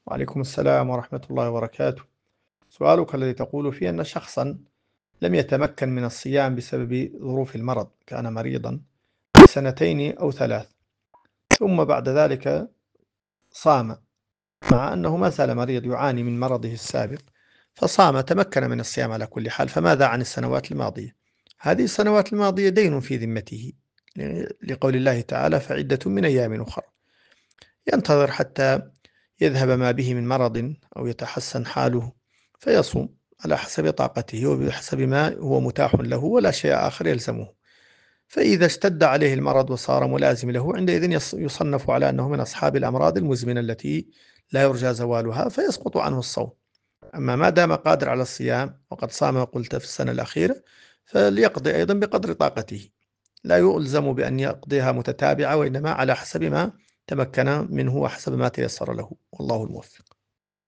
وعليكم السلام ورحمة الله وبركاته. سؤالك الذي تقول فيه أن شخصا لم يتمكن من الصيام بسبب ظروف المرض، كان مريضا لسنتين أو 3، ثم بعد ذلك صام، مع أنه ما زال مريض يعاني من مرضه السابق، فصام تمكن من الصيام على كل حال. فماذا عن السنوات الماضية؟ هذه السنوات الماضية دين في ذمته، لقول الله تعالى: فعدة من أيام أخرى. ينتظر حتى يذهب ما به من مرض أو يتحسن حاله فيصوم على حسب طاقته وبحسب ما هو متاح له، ولا شيء آخر يلزمه. فإذا اشتد عليه المرض وصار ملازم له، عندئذ يصنف على أنه من أصحاب الأمراض المزمنة التي لا يرجى زوالها، فيسقط عنه الصوم. أما ما دام قادر على الصيام وقد صام قلت في السنة الأخيرة، فليقضي أيضا بقدر طاقته، لا يلزم بأن يقضيها متتابعة، وإنما على حسب ما تمكن منه وحسب ما تيسر له، والله الموفق.